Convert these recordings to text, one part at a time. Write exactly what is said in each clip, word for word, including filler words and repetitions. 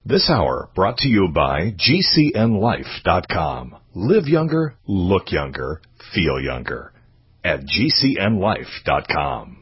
This hour brought to you by G C N life dot com. Live younger, look younger, feel younger at G C N life dot com.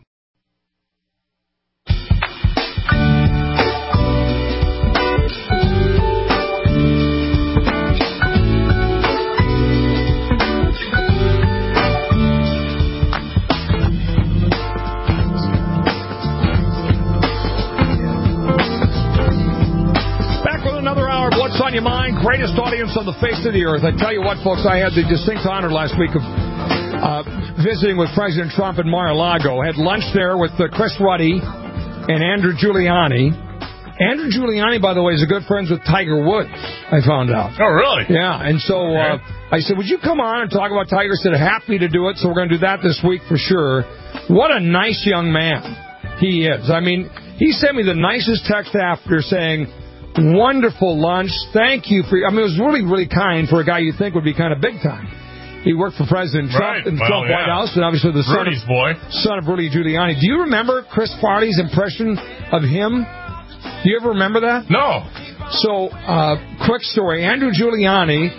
What's on your mind? Greatest audience on the face of the earth. I tell you what, folks, I had the distinct honor last week of uh, visiting with President Trump in Mar-a-Lago. I had lunch there with uh, Chris Ruddy and Andrew Giuliani. Andrew Giuliani, by the way, is a good friends with Tiger Woods, I found out. Oh, really? Yeah, and so uh, I said, would you come on and talk about Tiger? He said, happy to do it, so we're going to do that this week for sure. What a nice young man he is. I mean, he sent me the nicest text after saying, wonderful lunch. Thank you for... I mean, it was really, really kind for a guy you think would be kind of big time. He worked for President Trump right. in the well, Trump yeah. White House, and obviously the son Rudy's of, boy. son of Rudy Giuliani. Do you remember Chris Farley's impression of him? Do you ever remember that? No. So, uh, quick story. Andrew Giuliani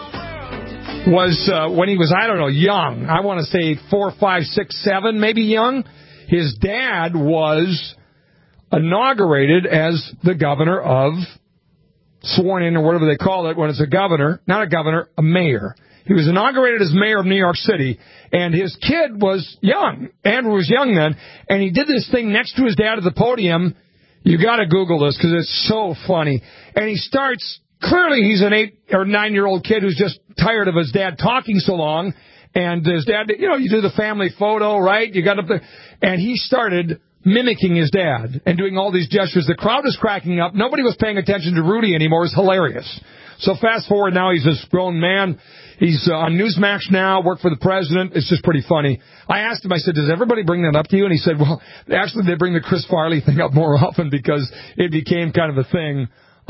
was, uh, when he was, I don't know, young. I want to say four, five, six, seven, maybe young. His dad was inaugurated as the governor of... sworn in, or whatever they call it, when it's a governor, not a governor, a mayor. He was inaugurated as mayor of New York City, and his kid was young. Andrew was young then, and he did this thing next to his dad at the podium. You got to Google this, because it's so funny. And he starts, clearly he's an eight or nine-year-old kid who's just tired of his dad talking so long, and his dad, you know, you do the family photo, right? You got up there, and he started mimicking his dad and doing all these gestures. The crowd was cracking up. Nobody was paying attention to Rudy anymore. It was hilarious. So fast forward now, he's this grown man. He's uh, on Newsmax now, worked for the president. It's just pretty funny. I asked him, I said, does everybody bring that up to you? And he said, well, actually they bring the Chris Farley thing up more often because it became kind of a thing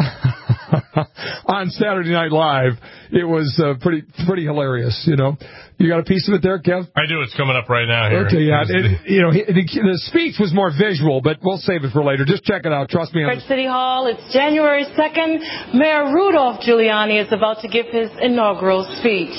on Saturday Night Live. It was uh, pretty pretty hilarious, you know. You got a piece of it there, Kev? I do. It's coming up right now here. Okay, yeah. It, you know, the, the speech was more visual, but we'll save it for later. Just check it out. Trust me. At City Hall, it's January second. Mayor Rudolph Giuliani is about to give his inaugural speech.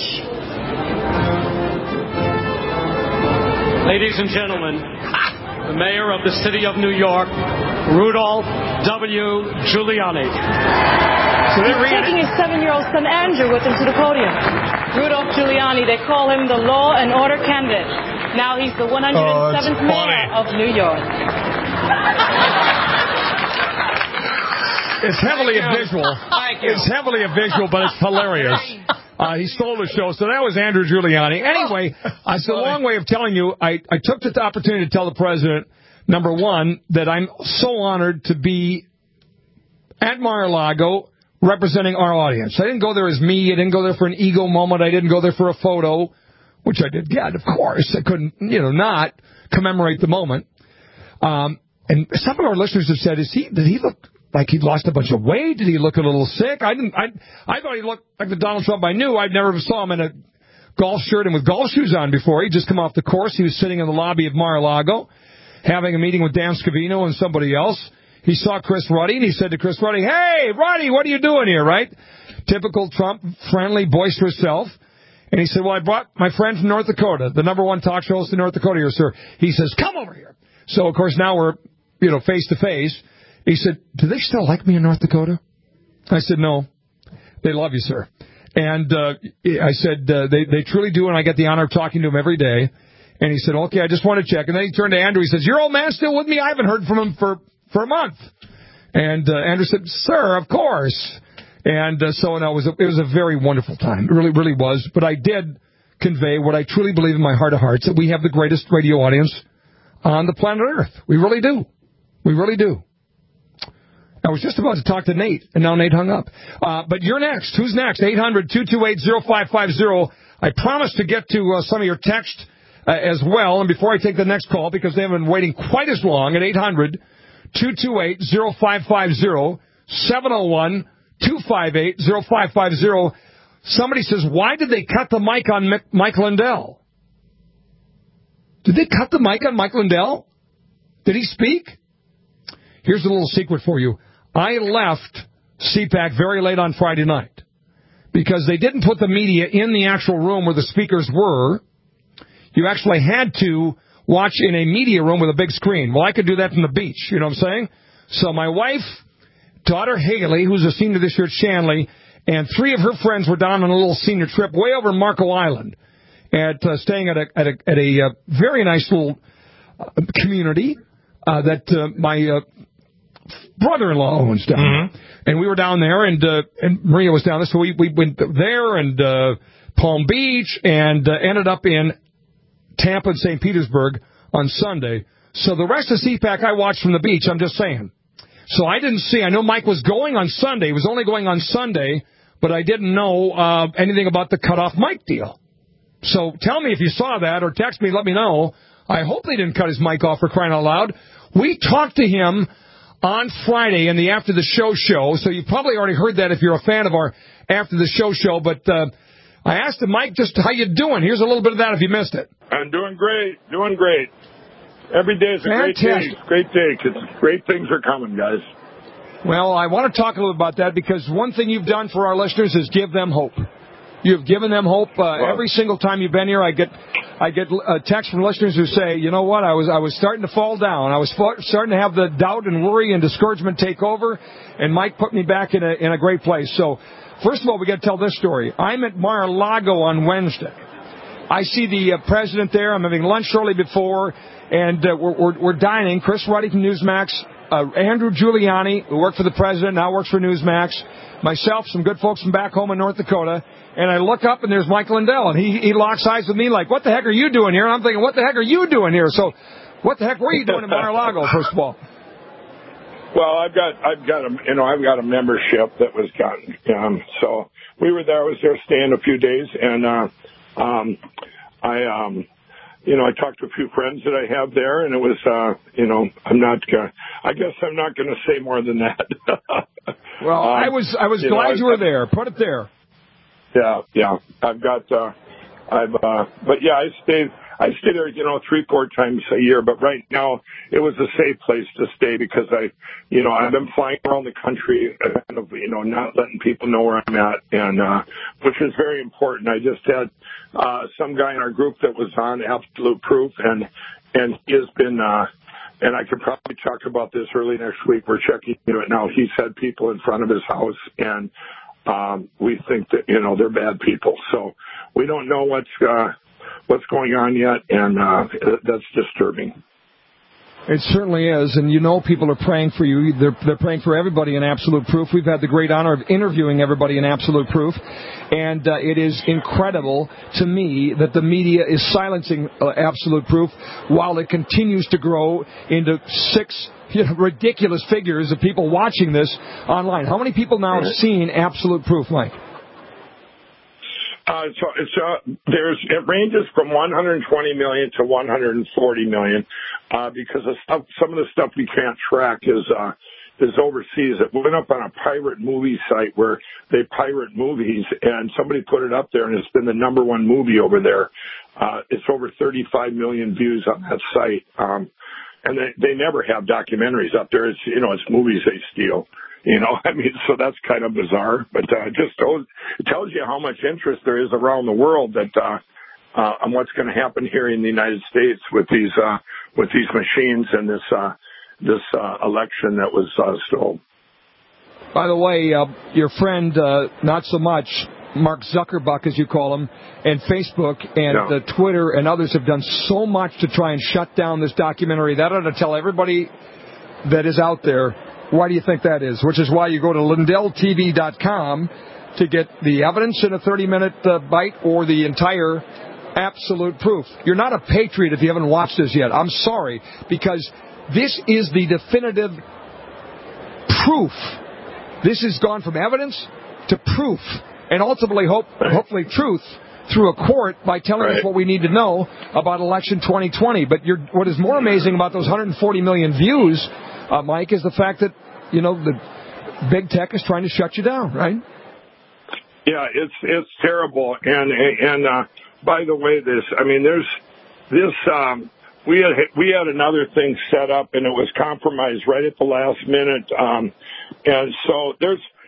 Ladies and gentlemen, the mayor of the city of New York, Rudolph W. Giuliani. So He's taking his seven-year-old son Andrew with him to the podium. Rudolph Giuliani, they call him the law and order candidate. Now he's the one hundred seventh oh, mayor of New York. It's heavily a visual. It's heavily a visual, but it's hilarious. Uh, he stole the show. So that was Andrew Giuliani. Anyway, uh, it's a long way of telling you, I, I took the opportunity to tell the president, number one, that I'm so honored to be at Mar-a-Lago representing our audience. I didn't go there as me. I didn't go there for an ego moment. I didn't go there for a photo, which I did get, of course. I couldn't, you know, not commemorate the moment. Um, and some of our listeners have said, "Is he? Did he look like he'd lost a bunch of weight? Did he look a little sick?" I didn't. I I thought he looked like the Donald Trump I knew. I never saw him in a golf shirt and with golf shoes on before. He'd just come off the course. He was sitting in the lobby of Mar-a-Lago, having a meeting with Dan Scavino and somebody else. He saw Chris Ruddy, and he said to Chris Ruddy, "Hey, Ruddy, what are you doing here?" Right? Typical Trump, friendly, boisterous self. And he said, "Well, I brought my friend from North Dakota, the number one talk show host in North Dakota here, sir." He says, "Come over here." So, of course, now we're, you know, face to face. He said, "Do they still like me in North Dakota?" I said, "No. They love you, sir." And uh, I said, uh, they, they truly do, and I get the honor of talking to him every day. And he said, "Okay, I just want to check." And then he turned to Andrew. He says, "Your old man still with me? I haven't heard from him for, for a month." And uh, Andrew said, "Sir, of course." And uh, so no, it was, a, it was a very wonderful time. It really, really was. But I did convey what I truly believe in my heart of hearts, that we have the greatest radio audience on the planet Earth. We really do. We really do. I was just about to talk to Nate, and now Nate hung up. Uh, but you're next. Who's next? eight hundred, two two eight, oh five five oh. I promised to get to uh, some of your text uh, as well. And before I take the next call, because they haven't been waiting quite as long, at eight hundred, two two eight, oh five five oh, seven oh one, two five eight, oh five five oh. Somebody says, why did they cut the mic on Mike Lindell? Did they cut the mic on Mike Lindell? Did he speak? Here's a little secret for you. I left C PAC very late on Friday night because they didn't put the media in the actual room where the speakers were. You actually had to watch in a media room with a big screen. Well, I could do that from the beach, you know what I'm saying? So my wife, daughter Haley, who's a senior this year at Shanley, and three of her friends were down on a little senior trip way over in Marco Island, at uh, staying at a at a, at a uh, very nice little uh, community uh, that uh, my uh, brother-in-law owns down mm-hmm. there. And we were down there, and uh, and Maria was down there, so we, we went there and uh, Palm Beach, and uh, ended up in Tampa and Saint Petersburg on Sunday. So the rest of C PAC I watched from the beach, I'm just saying. So I didn't see, I know Mike was going on Sunday. He was only going on Sunday, but I didn't know uh, anything about the cut-off mic deal. So tell me if you saw that, or text me, let me know. I hope they didn't cut his mic off for crying out loud. We talked to him on Friday in the After the Show show, so you've probably already heard that if you're a fan of our After the Show show, but uh, I asked him, Mike, just how you doing? Here's a little bit of that if you missed it. I'm doing great, doing great. Every day is a Fantastic. great day. Great day, because great things are coming, guys. Well, I want to talk a little about that because one thing you've done for our listeners is give them hope. You've given them hope. Uh, well, every single time you've been here, I get I get a text from listeners who say, you know what, I was I was starting to fall down. I was fa- starting to have the doubt and worry and discouragement take over, and Mike put me back in a in a great place. So, first of all, we got to tell this story. I'm at Mar-a-Lago on Wednesday. I see the uh, president there. I'm having lunch shortly before, and uh, we're, we're, we're dining. Chris Ruddy from Newsmax, uh, Andrew Giuliani, who worked for the president, now works for Newsmax, myself, some good folks from back home in North Dakota, and I look up, and there's Mike Lindell, and he, he locks eyes with me like, what the heck are you doing here? And I'm thinking, what the heck are you doing here? So what the heck were you doing in Mar-a-Lago, first of all? Well, I've got, I've got a, you know, I've got a membership that was gotten, um, so we were there, I was there staying a few days, and, uh, Um, I, um, you know, I talked to a few friends that I have there, and it was, uh, you know, I'm not, uh, I guess I'm not going to say more than that. Well, um, I was, I was you glad know, you were I, there. Put it there. Yeah, yeah. I've got, uh, I've, uh, but yeah, I stayed, I stay there, you know, three, four times a year, but right now it was a safe place to stay because I, you know, I've been flying around the country, kind of, you know, not letting people know where I'm at, and, uh, which is very important. I just had, uh, some guy in our group that was on Absolute Proof, and, and he has been, uh, and I could probably talk about this early next week. We're checking into it now. He's had people in front of his house, and, um, we think that, you know, they're bad people. So we don't know what's, uh, what's going on yet, and uh, that's disturbing. It certainly is, and you know people are praying for you. They're, they're praying for everybody in Absolute Proof. We've had the great honor of interviewing everybody in Absolute Proof, and uh, it is incredible to me that the media is silencing uh, Absolute Proof while it continues to grow into six you know, ridiculous figures of people watching this online. How many people now have seen Absolute Proof, Mike? Uh, so it's, uh, there's, it ranges from one hundred twenty million to one hundred forty million, uh, because of stuff, some of the stuff we can't track is, uh, is overseas. It went up on a pirate movie site where they pirate movies, and somebody put it up there, and it's been the number one movie over there. Uh, it's over thirty-five million views on that site. Um, and they, they never have documentaries up there. It's, you know, it's movies they steal. You know, I mean, so that's kind of bizarre, but uh, it just told, it tells you how much interest there is around the world that uh, uh, on what's going to happen here in the United States with these uh, with these machines and this uh, this uh, election that was uh, stolen. By the way, uh, your friend, uh, not so much, Mark Zuckerbuck, as you call him, and Facebook and no. uh, Twitter and others have done so much to try and shut down this documentary. That ought to tell everybody that is out there. Why do you think that is? Which is why you go to Lindell T V dot com to get the evidence in a thirty-minute uh, bite or the entire Absolute Proof. You're not a patriot if you haven't watched this yet. I'm sorry, because this is the definitive proof. This has gone from evidence to proof, and ultimately, hope, hopefully, truth through a court by telling right. us what we need to know about election twenty twenty. But you're, what is more amazing about those one hundred forty million views, uh, Mike, is the fact that, you know, the big tech is trying to shut you down, right? Yeah, it's it's terrible. And and uh, by the way, this I mean, there's this. Um, we had we had another thing set up, and it was compromised right at the last minute. Um, and so there's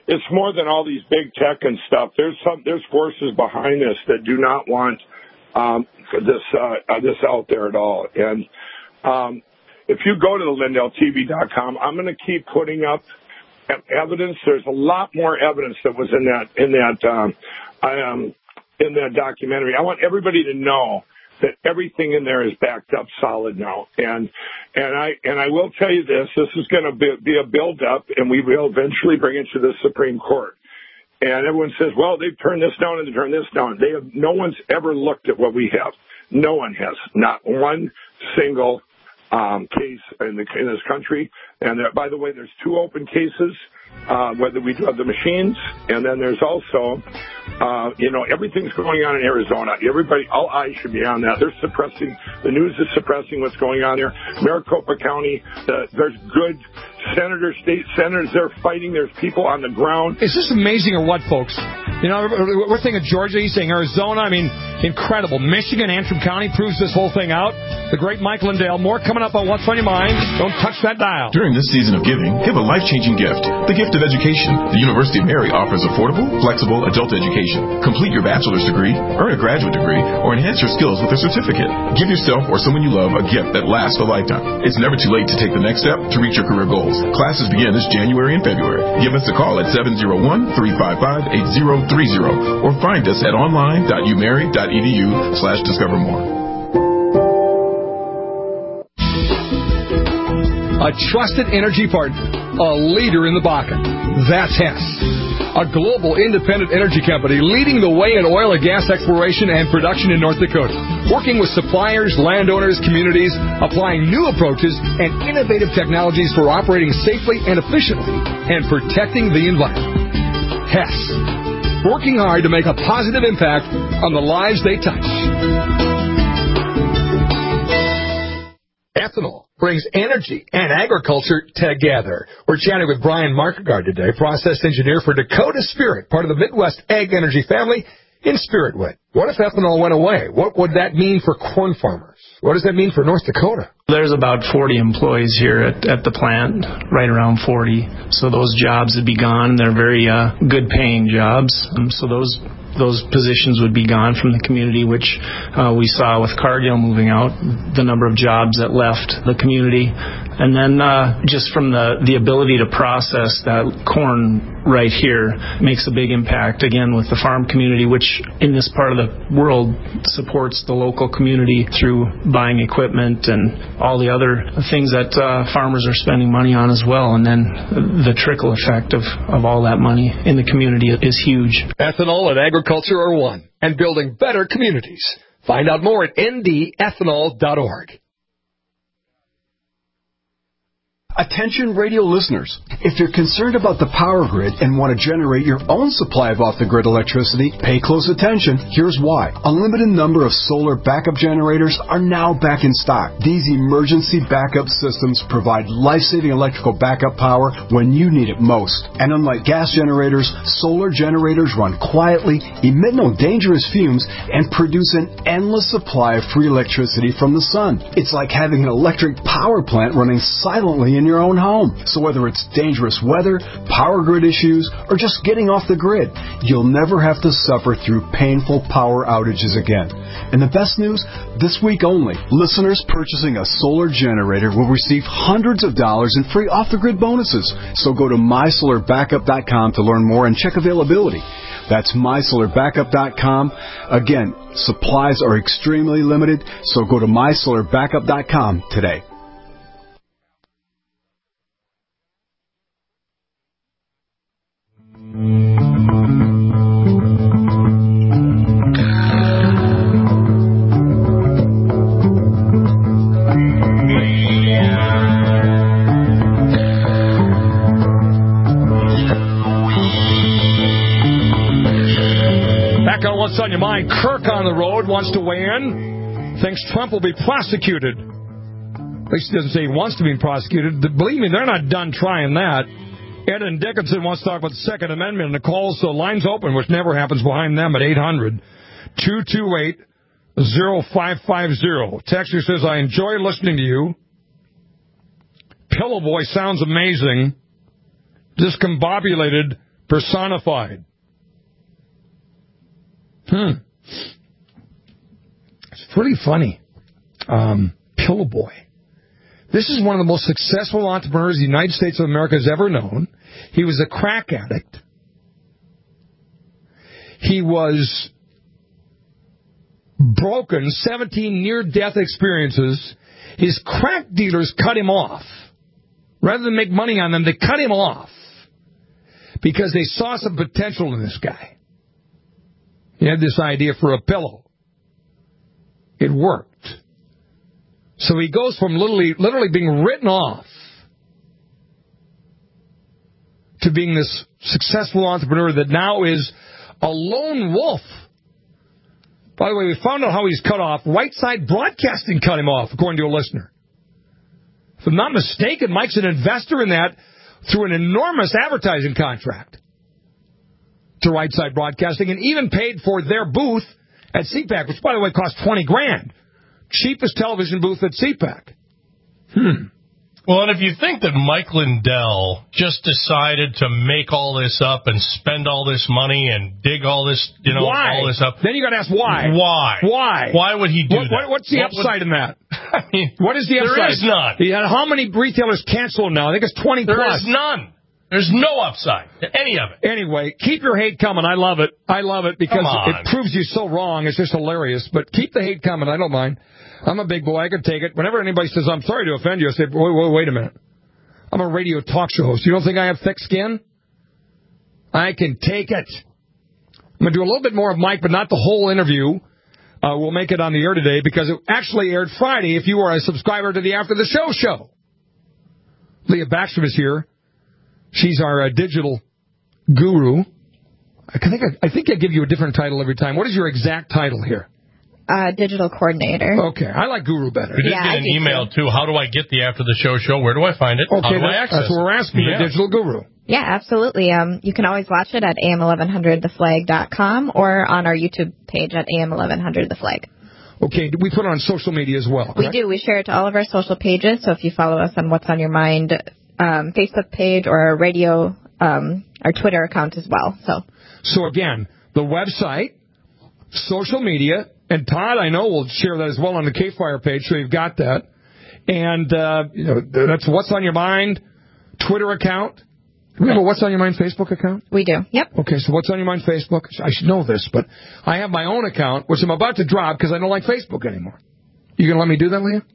it's more than all these big tech and stuff. There's some there's forces behind this that do not want um, this uh, this out there at all. And um, if you go to the Lindell T V dot com, I'm going to keep putting up evidence. There's a lot more evidence that was in that in that um, I, um, in that documentary. I want everybody to know that everything in there is backed up solid now. And and I and I will tell you this: this is going to be, be a build up, and we will eventually bring it to the Supreme Court. And everyone says, well, they've turned this down and they turned this down. They have no one's ever looked at what we have. No one has. Not one single um, case in, the, in this country. And there, by the way, there's two open cases. Uh, whether we do have the machines, and then there's also, uh, you know, everything's going on in Arizona. Everybody, all eyes should be on that. They're suppressing, the news is suppressing what's going on there. Maricopa County, uh, there's good senators, state senators, they're fighting. There's people on the ground. Is this amazing or what, folks? You know, we're thinking Georgia, he's saying Arizona. I mean, incredible. Michigan, Antrim County proves this whole thing out. The great Mike Lindell. More coming up on What's on Your Mind. Don't touch that dial. During this season of giving, give a life-changing gift. The gift of education. The University of Mary offers affordable, flexible adult education. Complete your bachelor's degree, earn a graduate degree, or enhance your skills with a certificate. Give yourself or someone you love a gift that lasts a lifetime. It's never too late to take the next step to reach your career goals. Classes begin this January and February. Give us a call at seven oh one, three five five, eight oh three oh or find us at online dot u mary dot e d u slash discover more. A trusted energy partner, a leader in the Bakken. That's Hess, a global independent energy company leading the way in oil and gas exploration and production in North Dakota, working with suppliers, landowners, communities, applying new approaches and innovative technologies for operating safely and efficiently and protecting the environment. Hess, working hard to make a positive impact on the lives they touch. Ethanol brings energy and agriculture together. We're chatting with Brian Markegard today, process engineer for Dakota Spirit, part of the Midwest Ag Energy family in Spiritwood. What if ethanol went away? What would that mean for corn farmers? What does that mean for North Dakota? There's about forty employees here at, at the plant, right around forty. So those jobs would be gone. They're very uh, good paying jobs. Um, so those those positions would be gone from the community, which uh, we saw with Cargill moving out, the number of jobs that left the community. And then uh, just from the, the ability to process that corn right here makes a big impact, again, with the farm community, which in this part of the world supports the local community through buying equipment and all the other things that uh, farmers are spending money on as well. And then the trickle effect of, of all that money in the community is huge. Ethanol and agriculture are one, and building better communities. Find out more at n d ethanol dot org. Attention radio listeners, if you're concerned about the power grid and want to generate your own supply of off-the-grid electricity, pay close attention. Here's why. A limited number of solar backup generators are now back in stock. These emergency backup systems provide life-saving electrical backup power when you need it most. And unlike gas generators, solar generators run quietly, emit no dangerous fumes, and produce an endless supply of free electricity from the sun. It's like having an electric power plant running silently in your own home. So whether it's dangerous weather, power grid issues, or just getting off the grid, you'll never have to suffer through painful power outages again. And the best news, this week only, listeners purchasing a solar generator will receive hundreds of dollars in free off-the-grid bonuses. So go to my solar backup dot com to learn more and check availability. That's my solar backup dot com. Again, supplies are extremely limited, so go to my solar backup dot com today. What's on your mind? Kirk on the road wants to weigh in. Thinks Trump will be prosecuted. At least he doesn't say he wants to be prosecuted. Believe me, they're not done trying that. Ed and Dickinson wants to talk about the Second Amendment and the calls, so lines open, which never happens behind them at eight hundred, two two eight, oh five five oh. Texter says, I enjoy listening to you. Pillow Boy sounds amazing. Discombobulated personified. Hmm. It's pretty funny. Um, Pillow Boy. This is one of the most successful entrepreneurs the United States of America has ever known. He was a crack addict. He was broken, seventeen near-death experiences. His crack dealers cut him off. Rather than make money on them, they cut him off because they saw some potential in this guy. He had this idea for a pillow. It worked. So he goes from literally, literally being written off to being this successful entrepreneur that now is a lone wolf. By the way, we found out how he's cut off. Whiteside Broadcasting cut him off, according to a listener. If I'm not mistaken, Mike's an investor in that through an enormous advertising contract to Whiteside Broadcasting, and even paid for their booth at C PAC, which, by the way, cost twenty grand. Cheapest television booth at C PAC. Hmm. Well, and if you think that Mike Lindell just decided to make all this up and spend all this money and dig all this, you know, why? all this up. Then you got to ask why. Why? Why? Why would he do what, that? What, what's the what upside would, in that? I mean, what is the upside? There is none. He had how many retailers cancel now? I think it's twenty there plus. There is none. There's no upside to any of it. Anyway, keep your hate coming. I love it. I love it because it proves you so wrong. It's just hilarious. But keep the hate coming. I don't mind. I'm a big boy. I can take it. Whenever anybody says, I'm sorry to offend you, I say, wait, wait, wait a minute. I'm a radio talk show host. You don't think I have thick skin? I can take it. I'm going to do a little bit more of Mike, but not the whole interview. Uh, we'll make it on the air today because it actually aired Friday if you are a subscriber to the After the Show show. Leah Backstrom is here. She's our uh, digital guru. I think I, I think I give you a different title every time. What is your exact title here? Uh, digital coordinator. Okay, I like guru better. We did yeah, get I an email, too. How do I get the After the Show show? Where do I find it? Okay, How do that, I access that's what we're asking, yeah. the digital guru. Yeah, absolutely. Um, you can always watch it at A M eleven hundred the flag dot com or on our YouTube page at A M eleven hundred the flag. Okay, we put it on social media as well, correct? We do. We share it to all of our social pages, so if you follow us on What's on Your Mind um, Facebook page or our radio, um, our Twitter account as well. So, So again, the website, social media, and Todd, I know, will share that as well on the K-Fire page, so you've got that. And uh, you know, that's What's on Your Mind Twitter account. Do we have a What's on Your Mind Facebook account? We do, yep. Okay, so What's on Your Mind Facebook? I should know this, but I have my own account, which I'm about to drop because I don't like Facebook anymore. You going to let me do that, Leah?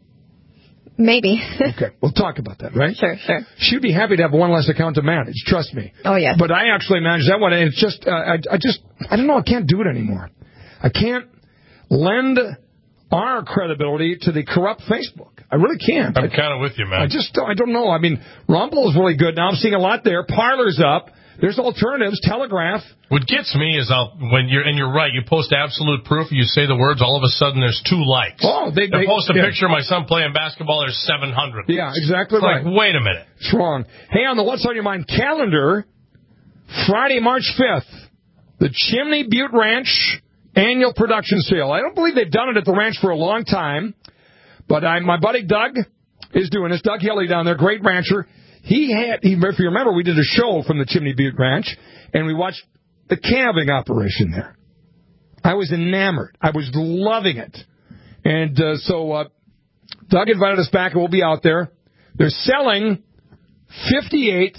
Maybe. Okay, we'll talk about that, right? Sure, sure. She'd be happy to have one less account to manage, trust me. Oh, yes. But I actually manage that one, and it's just, uh, I, I just, I don't know, I can't do it anymore. I can't lend our credibility to the corrupt Facebook. I really can't. I'm kind of with you, man. I just, I don't know. I mean, Rumble is really good now. I'm seeing a lot there. Parler's up. There's alternatives. Telegraph. What gets me is I'll, when you're, and you're right, you post absolute proof, you say the words, all of a sudden there's two likes. Oh, they, they, they post a yeah. picture of my son playing basketball, there's seven hundred. Yeah, exactly it's right. Like, wait a minute. It's wrong. Hey, on the What's on Your Mind calendar, Friday, March fifth, the Chimney Butte Ranch annual production sale. I don't believe they've done it at the ranch for a long time, but I, my buddy Doug is doing this. Doug Hilly down there, great rancher. He had, he, if you remember, we did a show from the Chimney Butte Ranch, and we watched the calving operation there. I was enamored. I was loving it. And uh, so uh, Doug invited us back, and we'll be out there. They're selling fifty-eight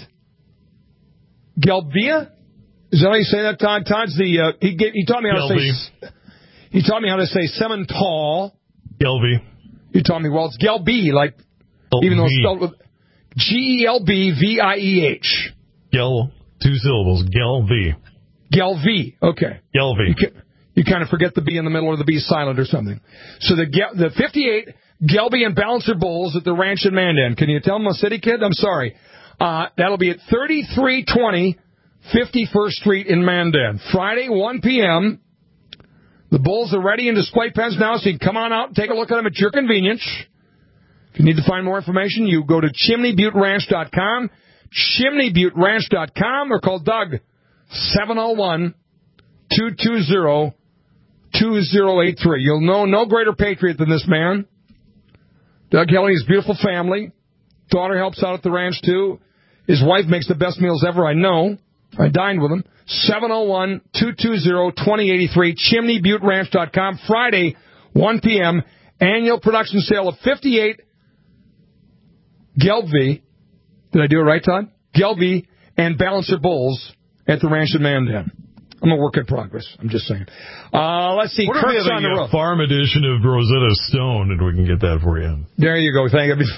Gelbvieh. Is that how you say that, Todd? Todd's the uh, he gave, he taught me how Gelbvieh. to say he taught me how to say Simmental. Gelbvieh. You taught me well. It's Gelbvieh, like Gelbvieh. even though it's spelled with G E L B V I E H. Gel, two syllables. Gelbvieh. Gelbvieh. Okay. Gelbvieh. You, you kind of forget the B in the middle or the B silent or something. So the the fifty-eight Gelbvieh and Balancer Bulls at the ranch in Mandan. Can you tell them I'm a city kid? I'm sorry. Uh, that'll be at thirty-three twenty fifty-first Street in Mandan. Friday, one p.m. The bulls are ready in display pens now, so you can come on out and take a look at them at your convenience. If you need to find more information, you go to chimney butte ranch dot com, chimney butte ranch dot com, or call Doug, seven oh one, two two zero, two zero eight three. You'll know no greater patriot than this man. Doug Helly, his beautiful family. Daughter helps out at the ranch, too. His wife makes the best meals ever, I know. I dined with him. seven oh one, two two zero, two oh eight three, chimney butte ranch dot com. Friday, one p.m., annual production sale of fifty-eight Gelbvieh. Did I do it right, Todd? Gelbvieh and Balancer bulls at the ranch in Mandan. I'm a work in progress. I'm just saying. Uh, let's see. What if we have on the a road. farm edition of Rosetta Stone, and we can get that for you? There you go. Thank you.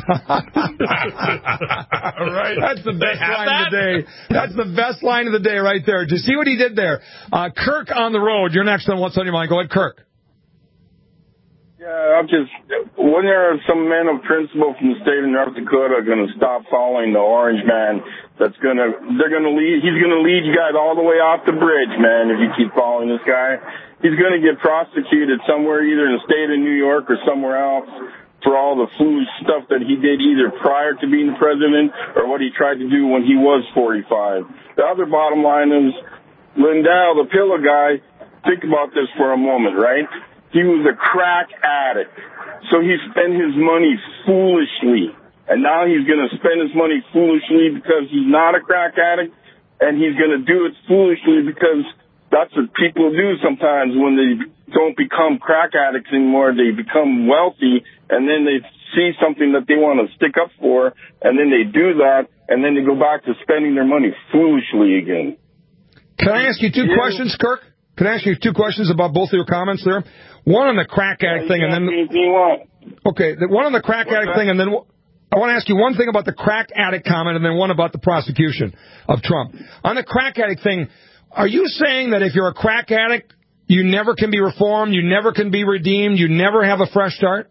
All right. That's the best line that? of the day. That's the best line of the day right there. Did you see what he did there? Uh, Kirk on the road. You're next on What's on Your Mind. Go ahead, Kirk. Yeah, I'm just, when there are some men of principle from the state of North Dakota going to stop following the orange man, that's going to, they're going to lead, he's going to lead you guys all the way off the bridge, man, if you keep following this guy. He's going to get prosecuted somewhere, either in the state of New York or somewhere else, for all the foolish stuff that he did either prior to being the president or what he tried to do when he was forty-five. The other bottom line is, Lindell, the pillow guy, think about this for a moment, right? He was a crack addict, so he spent his money foolishly, and now he's going to spend his money foolishly because he's not a crack addict, and he's going to do it foolishly because that's what people do sometimes when they don't become crack addicts anymore. They become wealthy, and then they see something that they want to stick up for, and then they do that, and then they go back to spending their money foolishly again. Can I ask you two yeah. questions, Kirk? Can I ask you two questions about both of your comments there? One on the crack addict thing, and then okay, the one on the crack addict thing, and then I want to ask you one thing about the crack addict comment, and then one about the prosecution of Trump. On the crack addict thing, are you saying that if you're a crack addict, you never can be reformed, you never can be redeemed, you never have a fresh start?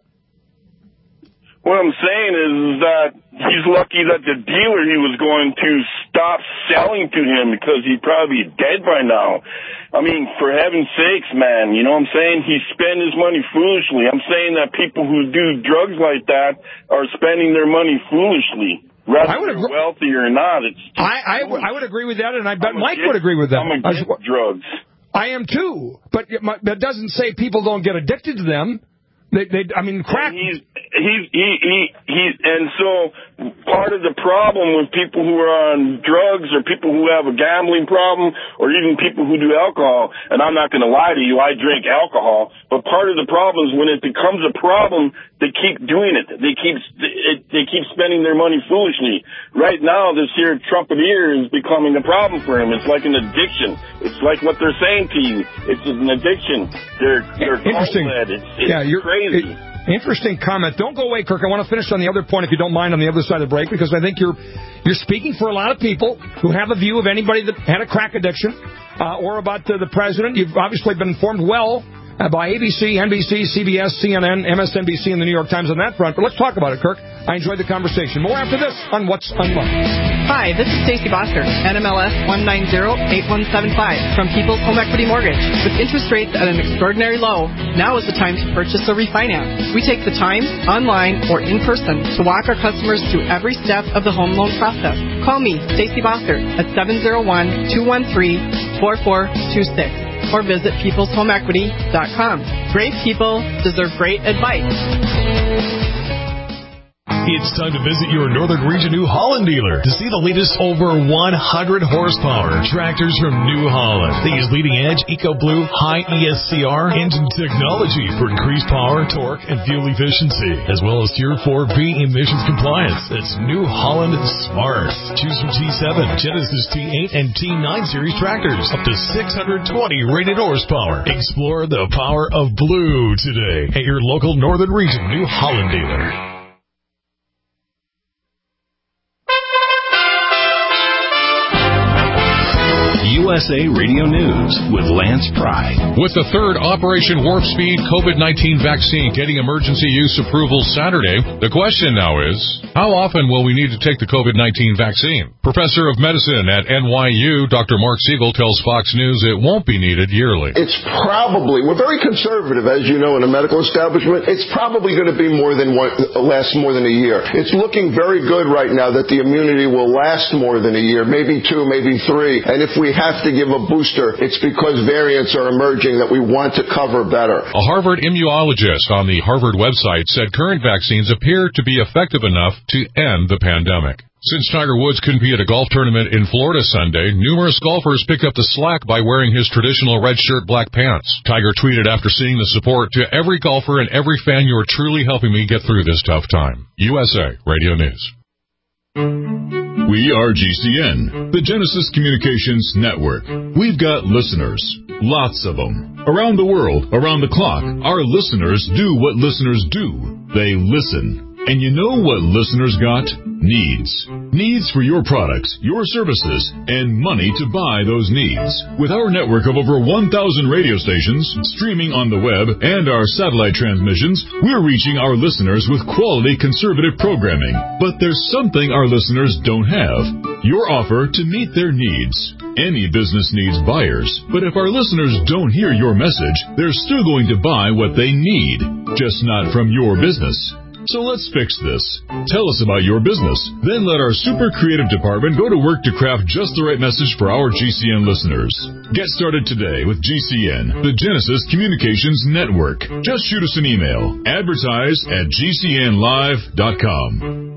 What I'm saying is, is that he's lucky that the dealer he was going to stop selling to him because he'd probably be dead by now. I mean, for heaven's sakes, man, you know what I'm saying? He spent his money foolishly. I'm saying that people who do drugs like that are spending their money foolishly. Whether they're wealthy or not, it's just I, I, w- I would agree with that, and I bet Mike would agree with that. I'm against I, drugs. I am too, but that doesn't say people don't get addicted to them. They, they, I mean, crack. And he's, he's, he, he, he, and so part of the problem with people who are on drugs or people who have a gambling problem or even people who do alcohol, and I'm not going to lie to you, I drink alcohol, but part of the problem is when it becomes a problem, they keep doing it. They keep, it, they keep spending their money foolishly. Right now, this here Trumpeteer is becoming a problem for him. It's like an addiction. It's like what they're saying to you. It's an addiction. They're, they're interesting. It's, it's yeah, you're crazy. It, interesting comment. Don't go away, Kirk. I want to finish on the other point, if you don't mind, on the other side of the break, because I think you're you're speaking for a lot of people who have a view of anybody that had a crack addiction uh, or about uh, the president. You've obviously been informed well uh, by A B C, N B C, C B S, C N N, M S N B C, and the New York Times on that front. But let's talk about it, Kirk. I enjoyed the conversation. More after this on What's on Your Mind. Hi, this is Stacey Boster, N M L S one nine zero eight one seven five from People's Home Equity Mortgage. With interest rates at an extraordinary low, now is the time to purchase or refinance. We take the time, online or in person, to walk our customers through every step of the home loan process. Call me, Stacey Boster, at seven zero one, two one three, four four two six or visit peoples home equity dot com. Great people deserve great advice. It's time to visit your Northern Region New Holland dealer to see the latest over one hundred horsepower tractors from New Holland. They use leading-edge EcoBlue high E S C R engine technology for increased power, torque, and fuel efficiency, as well as Tier four B emissions compliance. It's New Holland Smart. Choose from T seven, Genesis T eight, and T nine series tractors, up to six hundred twenty rated horsepower. Explore the power of blue today at your local Northern Region New Holland dealer. U S A Radio News with Lance Pry. With the third Operation Warp Speed COVID nineteen vaccine getting emergency use approval Saturday, the question now is, how often will we need to take the COVID nineteen vaccine? Professor of Medicine at N Y U, Doctor Mark Siegel, tells Fox News it won't be needed yearly. It's probably, we're very conservative, as you know, in the medical establishment. It's probably going to be more than one, last more than a year. It's looking very good right now that the immunity will last more than a year, maybe two, maybe three. And if we have to give a booster, it's because variants are emerging that we want to cover better. A Harvard immunologist on the Harvard website said current vaccines appear to be effective enough to end the pandemic. Since Tiger Woods couldn't be at a golf tournament in Florida Sunday, numerous golfers picked up the slack by wearing his traditional red shirt, black pants. Tiger tweeted after seeing the support, "To every golfer and every fan, you are truly helping me get through this tough time." U S A Radio News. We are G C N, the Genesis Communications Network. We've got listeners, lots of them. Around the world, around the clock, our listeners do what listeners do. They listen. And you know what listeners got? Needs. Needs for your products, your services, and money to buy those needs. With our network of over one thousand radio stations, streaming on the web, and our satellite transmissions, we're reaching our listeners with quality conservative programming. But there's something our listeners don't have. Your offer to meet their needs. Any business needs buyers, but if our listeners don't hear your message, they're still going to buy what they need, just not from your business. So let's fix this. Tell us about your business. Then let our super creative department go to work to craft just the right message for our G C N listeners. Get started today with G C N, the Genesis Communications Network. Just shoot us an email. Advertise at G C N live dot com.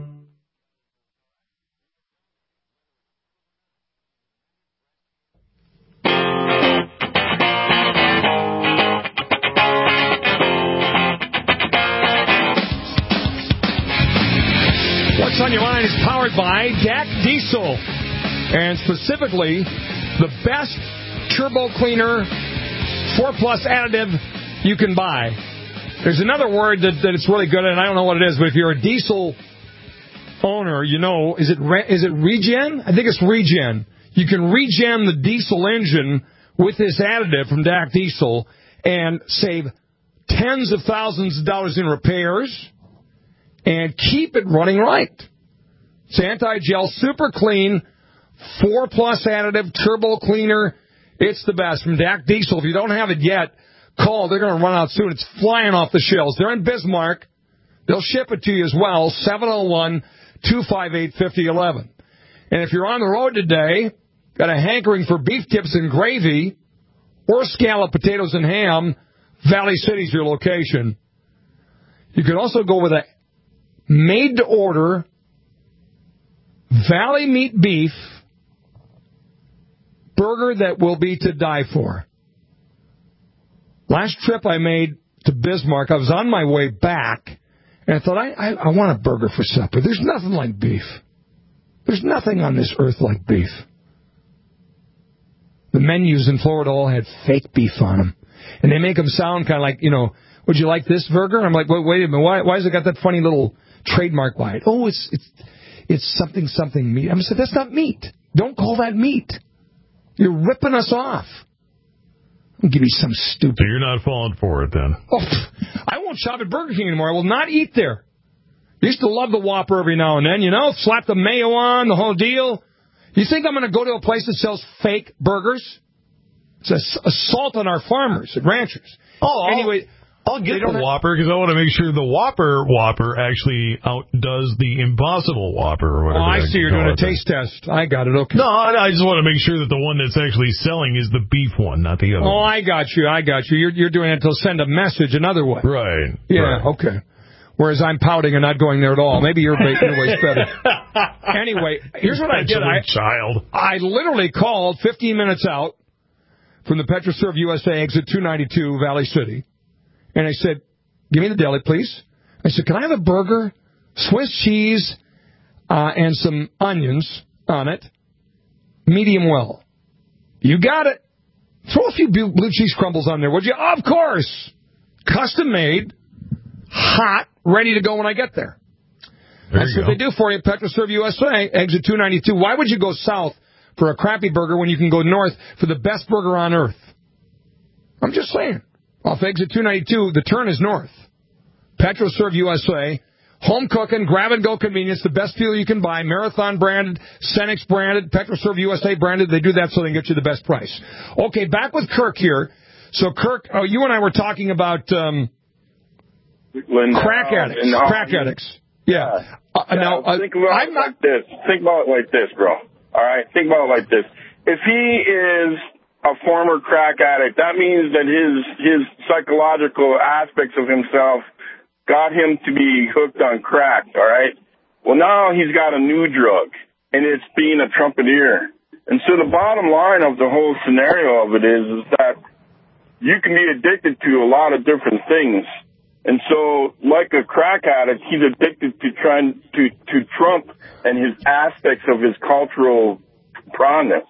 What's on Your Mind is powered by D A C Diesel, and specifically the best turbo cleaner four plus additive you can buy. There's another word that, that it's really good at, and I don't know what it is, but if you're a diesel owner, you know, is it is it regen? I think it's regen. You can regen the diesel engine with this additive from D A C Diesel and save tens of thousands of dollars in repairs and keep it running right. It's anti-gel, super clean, four plus additive, turbo cleaner. It's the best from D A C Diesel. If you don't have it yet, call. They're going to run out soon. It's flying off the shelves. They're in Bismarck. They'll ship it to you as well, seven oh one, two five eight, five oh one one. And if you're on the road today, got a hankering for beef tips and gravy or scalloped potatoes and ham, Valley City's your location. You could also go with a made-to-order Valley Meat Beef burger that will be to die for. Last trip I made to Bismarck, I was on my way back, and I thought, I, I, I want a burger for supper. There's nothing like beef. There's nothing on this earth like beef. The menus in Florida all had fake beef on them. And they make them sound kind of like, you know, would you like this burger? I'm like, wait, wait a minute, why, why has it got that funny little trademark by it? Oh, it's it's it's something something meat. I said, that's not meat. Don't call that meat. You're ripping us off. I'll give you some stupid. So you're not falling for it then? Oh, I won't shop at Burger King anymore. I will not eat there. I used to love the Whopper every now and then, you know, slap the mayo on, the whole deal. You think I'm going to go to a place that sells fake burgers? It's an assault on our farmers and ranchers. Oh, anyway. I'll get the Whopper because I want to make sure the Whopper Whopper actually outdoes the Impossible Whopper or whatever. Oh, I see. You're doing a taste test. I got it. Okay. No, I just want to make sure that the one that's actually selling is the beef one, not the other oh, one. Oh, I got you. I got you. You're, you're doing it to send a message another way. Right. Yeah, right. okay. Whereas I'm pouting and not going there at all. Maybe your, your way's better. Anyway, here's what I did. I, child. I literally called fifteen minutes out from the PetroServe U S A exit two ninety-two, Valley City. And I said, give me the deli, please. I said, can I have a burger, Swiss cheese, uh, and some onions on it, medium well? You got it. Throw a few blue cheese crumbles on there, would you? Of course. Custom made, hot, ready to go when I get there. there That's what go. They do for you at PetroServe U S A, exit two ninety-two. Why would you go south for a crappy burger when you can go north for the best burger on earth? I'm just saying. Off exit two ninety-two, the turn is north. PetroServe U S A, home cooking, grab-and-go convenience, the best fuel you can buy, Marathon branded, Cenex branded, PetroServe U S A branded. They do that so they can get you the best price. Okay, back with Kirk here. So, Kirk, oh, you and I were talking about um, when, crack uh, addicts. in, Crack addicts. Yeah. Uh, yeah now, uh, think about I'm it not... like this. Think about it like this, bro. All right? Think about it like this. If he is a former crack addict, that means that his his psychological aspects of himself got him to be hooked on crack, all right? Well, now he's got a new drug, and it's being a trumpeter. And so the bottom line of the whole scenario of it is, is that you can be addicted to a lot of different things. And so, like a crack addict, he's addicted to trying to, to Trump and his aspects of his cultural prowess.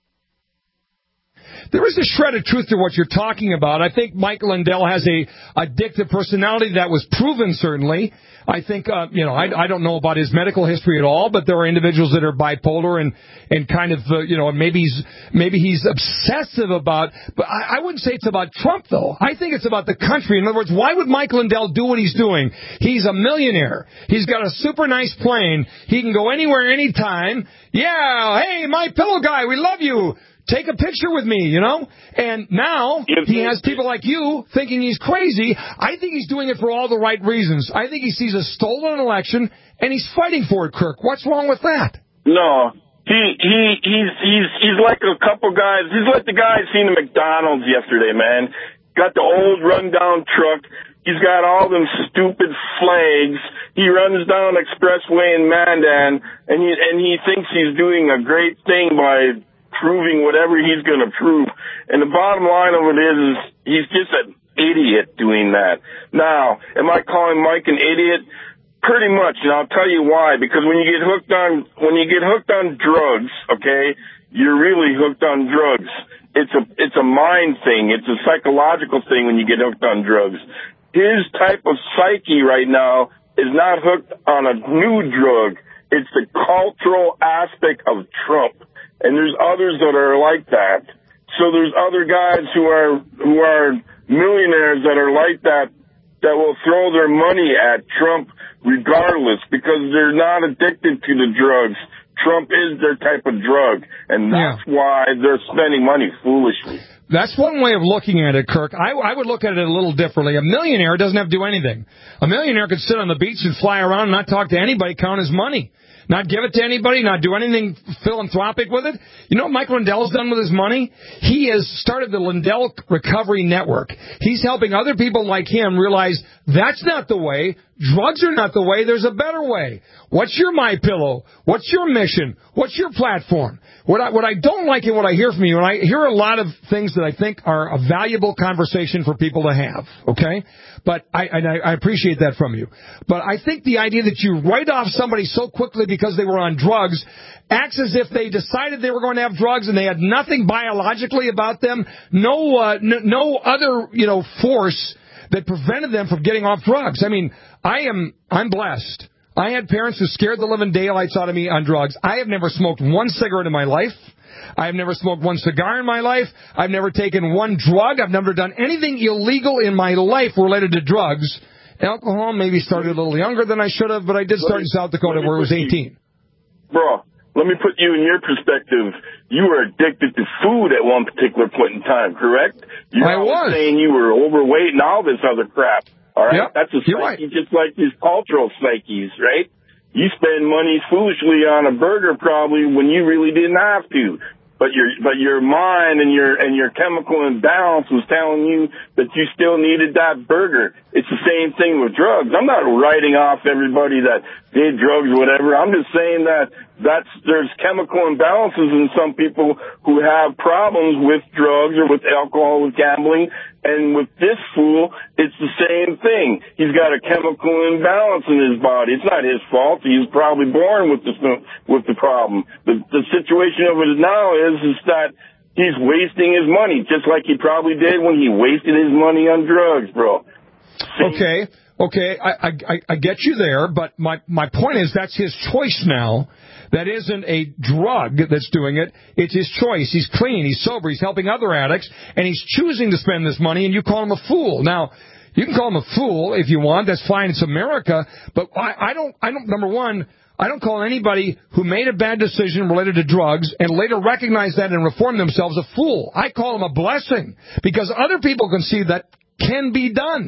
There is a shred of truth to what you're talking about. I think Mike Lindell has a addictive personality that was proven, certainly. I think, uh, you know, I, I don't know about his medical history at all, but there are individuals that are bipolar and, and kind of, uh, you know, maybe he's, maybe he's obsessive about, but I, I wouldn't say it's about Trump, though. I think it's about the country. In other words, why would Mike Lindell do what he's doing? He's a millionaire. He's got a super nice plane. He can go anywhere, anytime. Yeah, hey, My Pillow guy, we love you. Take a picture with me, you know? And now he has people like you thinking he's crazy. I think he's doing it for all the right reasons. I think he sees a stolen election, and he's fighting for it, Kirk. What's wrong with that? No. He he he's he's he's like a couple guys. He's like the guy I seen at McDonald's yesterday, man. Got the old run-down truck. He's got all them stupid flags. He runs down Expressway in Mandan, and he and he thinks he's doing a great thing by proving whatever he's going to prove. And the bottom line of it is, is he's just an idiot doing that. Now, am I calling Mike an idiot? Pretty much, and I'll tell you why. Because when you get hooked on, when you get hooked on drugs, okay, you're really hooked on drugs. It's a, it's a mind thing. It's a psychological thing when you get hooked on drugs. His type of psyche right now is not hooked on a new drug. It's the cultural aspect of Trump. And there's others that are like that. So there's other guys who are who are millionaires that are like that, that will throw their money at Trump regardless because they're not addicted to the drugs. Trump is their type of drug, and that's yeah. why they're spending money foolishly. That's one way of looking at it, Kirk. I, I would look at it a little differently. A millionaire doesn't have to do anything. A millionaire could sit on the beach and fly around and not talk to anybody, count his money. Not give it to anybody, not do anything philanthropic with it. You know what Mike Lindell's done with his money? He has started the Lindell Recovery Network. He's helping other people like him realize that's not the way. Drugs are not the way. There's a better way. What's your My Pillow? What's your mission? What's your platform? What I, what I don't like and what I hear from you, and I hear a lot of things that I think are a valuable conversation for people to have, okay? But I, and I, I appreciate that from you. But I think the idea that you write off somebody so quickly because they were on drugs acts as if they decided they were going to have drugs and they had nothing biologically about them, no, uh, n- no other, you know, force that prevented them from getting off drugs. I mean, I am, I'm blessed. I had parents who scared the living daylights out of me on drugs. I have never smoked one cigarette in my life. I have never smoked one cigar in my life. I've never taken one drug. I've never done anything illegal in my life related to drugs. Alcohol maybe started a little younger than I should have, but I did start in South Dakota where I was eighteen. Bro, let me put you in your perspective. You were addicted to food at one particular point in time, correct? You I was. saying you were overweight and all this other crap. All right? Yep, That's a psyche right. just like these cultural psyches, right? You spend money foolishly on a burger probably when you really didn't have to. But your but your mind and your and your chemical imbalance was telling you that you still needed that burger. It's the same thing with drugs. I'm not writing off everybody that did drugs or whatever. I'm just saying that that's there's chemical imbalances in some people who have problems with drugs or with alcohol, with gambling. And with this fool, it's the same thing. He's got a chemical imbalance in his body. It's not his fault. He's probably born with the with the problem. The, the situation of it now is is that he's wasting his money, just like he probably did when he wasted his money on drugs, bro. See? Okay, okay, I, I I get you there, but my my point is that's his choice now. That isn't a drug that's doing it. It's his choice. He's clean. He's sober. He's helping other addicts, and he's choosing to spend this money, and you call him a fool. Now, you can call him a fool if you want. That's fine. It's America. But I, I don't, I don't, number one, I don't call anybody who made a bad decision related to drugs and later recognized that and reformed themselves a fool. I call them a blessing because other people can see that can be done.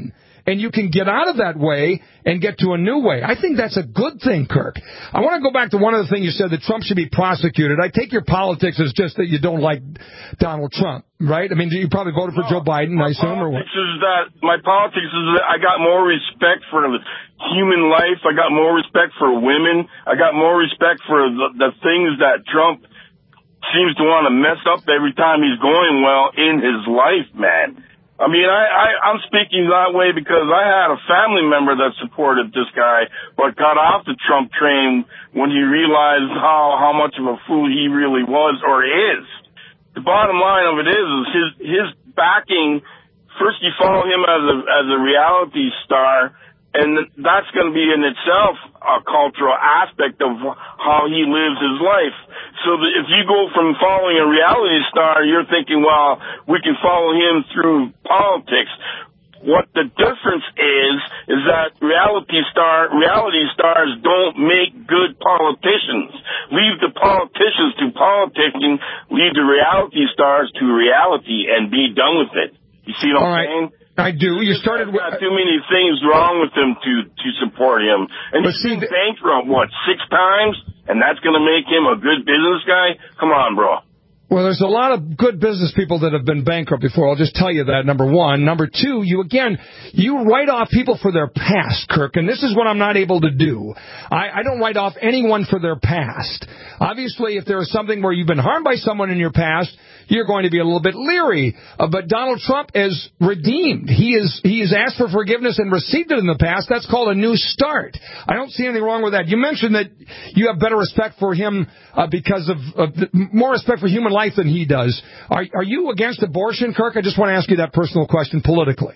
and you can get out of that way and get to a new way. I think that's a good thing, Kirk. I want to go back to one of the things you said, that Trump should be prosecuted. I take your politics as just that you don't like Donald Trump, right? I mean, you probably voted for no, Joe Biden, I assume, or what? Is that, my politics is that I got more respect for human life. I got more respect for women. I got more respect for the, the things that Trump seems to want to mess up every time he's going well in his life, man. I mean, I, I, I'm speaking that way because I had a family member that supported this guy, but got off the Trump train when he realized how, how much of a fool he really was or is. The bottom line of it is, is his, his backing. First you follow him as a, as a reality star, and that's going to be in itself a cultural aspect of how he lives his life. So that if you go from following a reality star, you're thinking, well, we can follow him through politics. What the difference is, is that reality star, reality stars don't make good politicians. Leave the politicians to politicking, leave the reality stars to reality, and be done with it. You see what I'm right. saying? I do. You started with got too many things wrong with him to to support him, and he's been bankrupt what six times, and that's going to make him a good business guy. Come on, bro. Well, there's a lot of good business people that have been bankrupt before. I'll just tell you that, number one. Number two, you, again, you write off people for their past, Kirk, and this is what I'm not able to do. I, I don't write off anyone for their past. Obviously, if there is something where you've been harmed by someone in your past, you're going to be a little bit leery. Uh, but Donald Trump is redeemed. He is he has asked for forgiveness and received it in the past. That's called a new start. I don't see anything wrong with that. You mentioned that you have better respect for him uh, because of, of the, more respect for human life than he does. Are, are you against abortion, Kirk? I just want to ask you that personal question politically.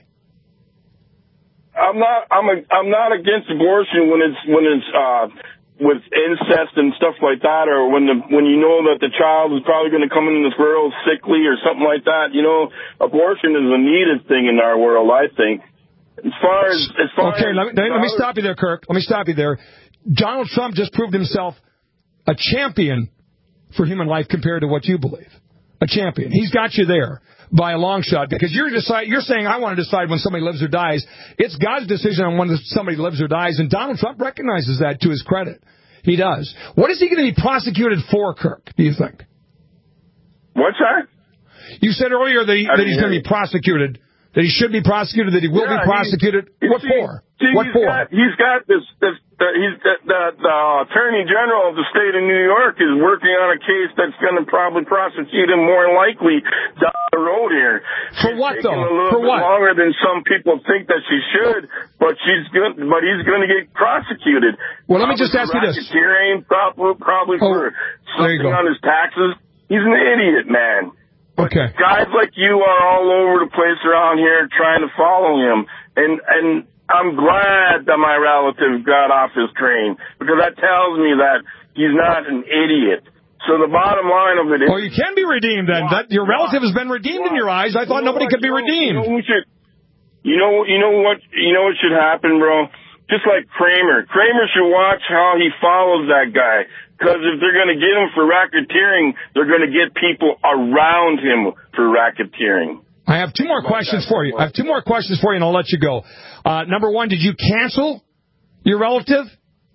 I'm not. I'm. A, I'm not against abortion when it's when it's. Uh, with incest and stuff like that, or when the when you know that the child is probably going to come into this world sickly or something like that. You know, abortion is a needed thing in our world, I think. As far as as far okay, as let me, let me stop you there, Kirk. Let me stop you there. Donald Trump just proved himself a champion for human life compared to what you believe. A champion. He's got you there by a long shot, because you're decide, you're saying I want to decide when somebody lives or dies. It's God's decision on when somebody lives or dies, and Donald Trump recognizes that to his credit. He does. What is he going to be prosecuted for, Kirk, do you think? What's that? You said earlier that, he, that he's going to be prosecuted, that he should be prosecuted, that he will yeah, be prosecuted. He, what see, for? See, what he's for? Got, he's got this, this the, he's, the, the, the Attorney General of the state of New York is working on a case that's going to probably prosecute him more likely down the road here. For she's what, though? A little For bit what? Longer than some people think that she should, but she's good. But he's going to get prosecuted. Well, let me just ask you this: racketeering, probably, probably oh, for something on his taxes. He's an idiot, man. Okay. Guys like you are all over the place around here trying to follow him, and and. I'm glad that my relative got off his train, because that tells me that he's not an idiot. So the bottom line of it is... Well, you can be redeemed then. That, your relative has been redeemed in your eyes. I thought you know nobody what, could be you know, redeemed. You know, we should, you know, you know what, you know what should happen, bro? Just like Kramer. Kramer should watch how he follows that guy. Because if they're going to get him for racketeering, they're going to get people around him for racketeering. I have two more questions for you. I have two more questions for you, and I'll let you go. Uh, number one, did you cancel your relative?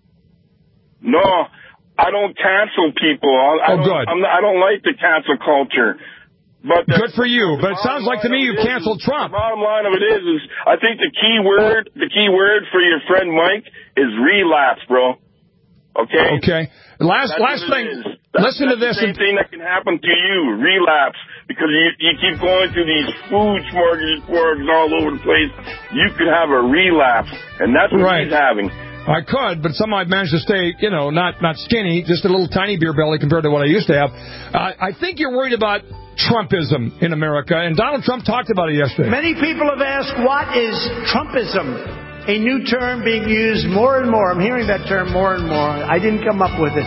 No, I don't cancel people. I, I oh, don't, good. I'm not, I don't like the cancel culture. But the, good for you. But it sounds like to me you canceled Trump. The bottom line of it is, is I think the key word, the key word for your friend Mike is relapse, bro. Okay. Okay. Last That's last thing. Listen that's to this. The same thing that can happen to you, relapse, because you you keep going through these food smorgasbords all over the place. You could have a relapse, and that's what right. he's having. I could, but somehow I've managed to stay, you know, not not skinny, just a little tiny beer belly compared to what I used to have. Uh, I think you're worried about Trumpism in America, and Donald Trump talked about it yesterday. Many people have asked, what is Trumpism? A new term being used more and more. I'm hearing that term more and more. I didn't come up with it.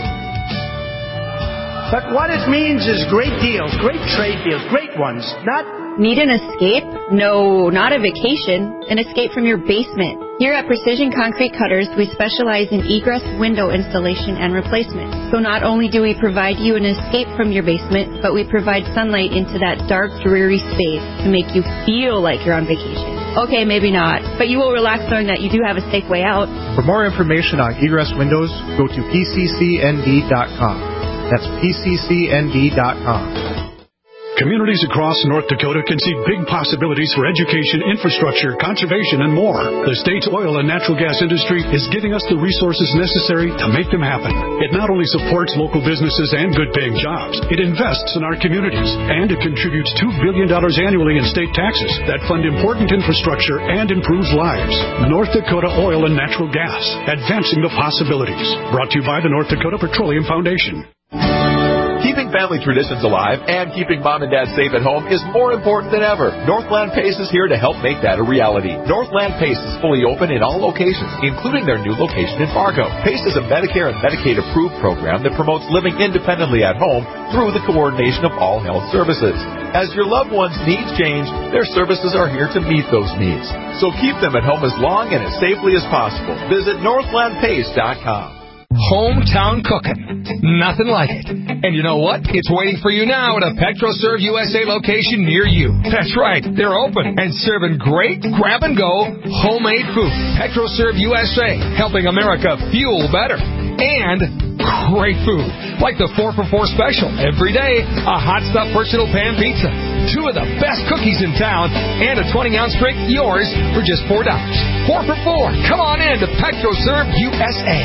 But what it means is great deals, great trade deals, great ones. Not Need an escape? No, not a vacation. An escape from your basement. Here at Precision Concrete Cutters, we specialize in egress window installation and replacement. So not only do we provide you an escape from your basement, but we provide sunlight into that dark, dreary space to make you feel like you're on vacation. Okay, maybe not. But you will relax knowing that you do have a safe way out. For more information on egress windows, go to P C C N D dot com. That's P C C N D dot com. Communities across North Dakota can see big possibilities for education, infrastructure, conservation, and more. The state's oil and natural gas industry is giving us the resources necessary to make them happen. It not only supports local businesses and good-paying jobs, it invests in our communities, and it contributes two billion dollars annually in state taxes that fund important infrastructure and improves lives. North Dakota Oil and Natural Gas, advancing the possibilities. Brought to you by the North Dakota Petroleum Foundation. Keeping family traditions alive and keeping mom and dad safe at home is more important than ever. Northland PACE is here to help make that a reality. Northland PACE is fully open in all locations, including their new location in Fargo. PACE is a Medicare and Medicaid-approved program that promotes living independently at home through the coordination of all health services. As your loved ones' needs change, their services are here to meet those needs. So keep them at home as long and as safely as possible. Visit northland pace dot com. Hometown cooking. Nothing like it. And you know what? It's waiting for you now at a PetroServe U S A location near you. That's right. They're open and serving great grab-and-go homemade food. PetroServe U S A, helping America fuel better. And great food, like the four for four special. Every day, a hot stuff versatile pan pizza. Two of the best cookies in town, and a twenty-ounce drink, yours for just four dollars. Four for four. Come on in to PetroServe U S A.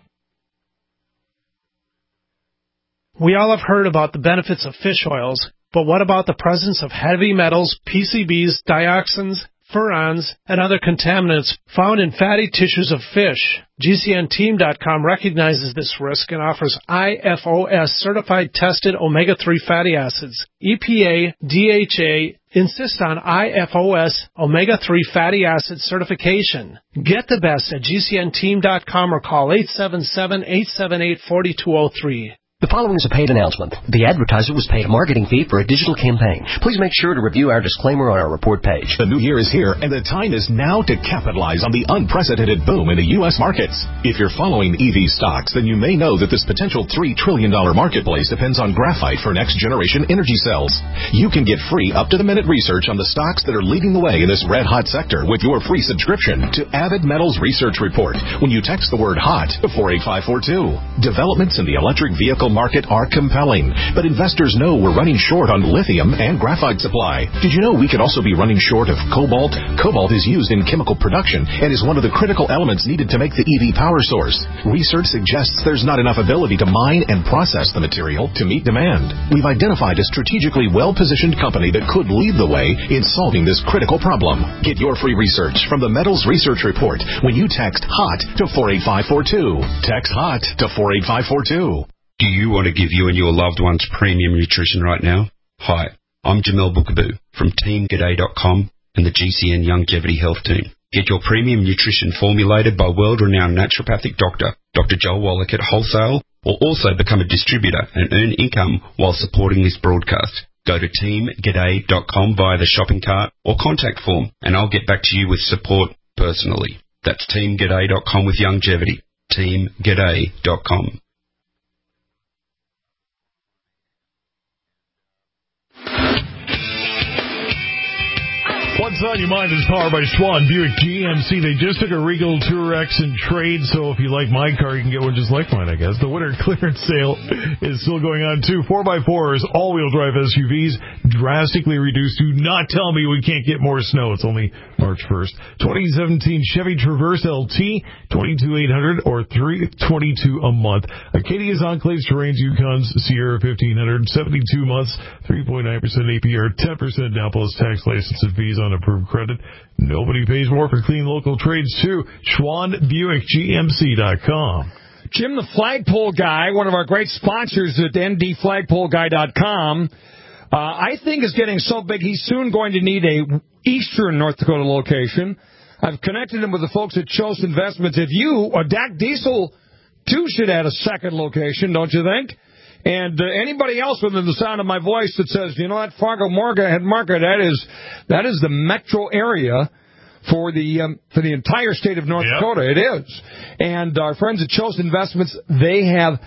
We all have heard about the benefits of fish oils, but what about the presence of heavy metals, P C Bs, dioxins, furans, and other contaminants found in fatty tissues of fish? G C N team dot com recognizes this risk and offers I F O S-certified tested omega three fatty acids. E P A, D H A insist on I F O S omega three fatty acid certification. Get the best at G C N team dot com or call eight seven seven, eight seven eight, four two zero three. The following is a paid announcement. The advertiser was paid a marketing fee for a digital campaign. Please make sure to review our disclaimer on our report page. The new year is here, and the time is now to capitalize on the unprecedented boom in the U S markets. If you're following E V stocks, then you may know that this potential three trillion dollars marketplace depends on graphite for next-generation energy cells. You can get free up-to-the-minute research on the stocks that are leading the way in this red-hot sector with your free subscription to Avid Metals Research Report when you text the word HOT to four eight five four two. Developments in the electric vehicle market are compelling, but investors know we're running short on lithium and graphite supply. Did you know we could also be running short of cobalt? Cobalt is used in chemical production and is one of the critical elements needed to make the E V power source. Research suggests there's not enough ability to mine and process the material to meet demand. We've identified a strategically well-positioned company that could lead the way in solving this critical problem. Get your free research from the Metals Research Report when you text HOT to four eight five four two. Text HOT to four eight five four two. Do you want to give you and your loved ones premium nutrition right now? Hi, I'm Jamel Bookaboo from team g'day dot com and the G C N Longevity Health Team. Get your premium nutrition formulated by world-renowned naturopathic doctor, Doctor Joel Wallach at wholesale, or also become a distributor and earn income while supporting this broadcast. Go to team g'day dot com via the shopping cart or contact form, and I'll get back to you with support personally. That's team g'day dot com with longevity. team g'day dot com. What's on your mind is powered by Schwann Buick G M C. They just took a Regal Tourex in trade, so if you like my car, you can get one just like mine, I guess. The winter clearance sale is still going on, too. four by fours, all-wheel drive S U Vs, drastically reduced. Do not tell me we can't get more snow. It's only March first. twenty seventeen Chevy Traverse L T, twenty-two eight hundred or three twenty-two a month. Acadia's Enclaves Terrains Yukons Sierra fifteen hundred, seventy-two months, three point nine percent A P R, ten percent down plus tax, license and fees on approved credit. Nobody pays more for clean local trades, too. Schwann Buick G M C dot com. Jim, the flagpole guy, one of our great sponsors at N D flagpole guy dot com, uh, I think is getting so big he's soon going to need a eastern North Dakota location. I've connected him with the folks at Chose Investments. If you, or D A C Diesel, too, should add a second location, don't you think? And uh, anybody else within the sound of my voice that says, you know what, Fargo Market, Market, that is that is the metro area for the um, for the entire state of North yep. Dakota. It is. And our friends at Chose Investments, they have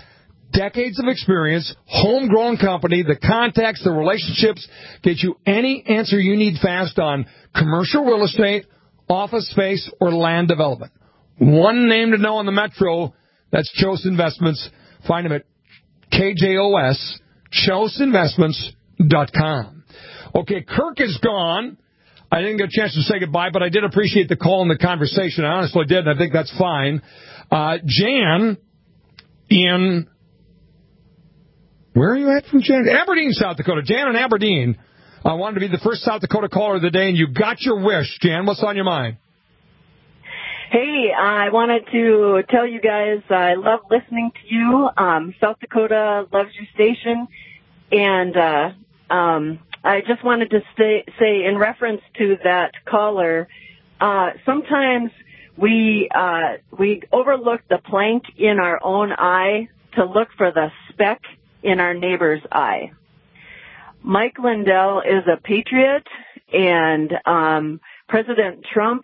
decades of experience, homegrown company, the contacts, the relationships, get you any answer you need fast on commercial real estate, office space, or land development. One name to know in the metro, that's Chose Investments. Find them at K J O S, chose investments dot com. Okay, Kirk is gone. I didn't get a chance to say goodbye, but I did appreciate the call and the conversation. I honestly did, and I think that's fine. Uh, Jan in... Where are you at from Jan? Aberdeen, South Dakota. Jan in Aberdeen. I wanted to be the first South Dakota caller of the day, and you got your wish. Jan, what's on your mind? Hey, I wanted to tell you guys I love listening to you. Um, South Dakota loves your station. And uh, um, I just wanted to stay, say, in reference to that caller, uh, sometimes we uh, we overlook the plank in our own eye to look for the speck in our neighbor's eye. Mike Lindell is a patriot, and um, President Trump,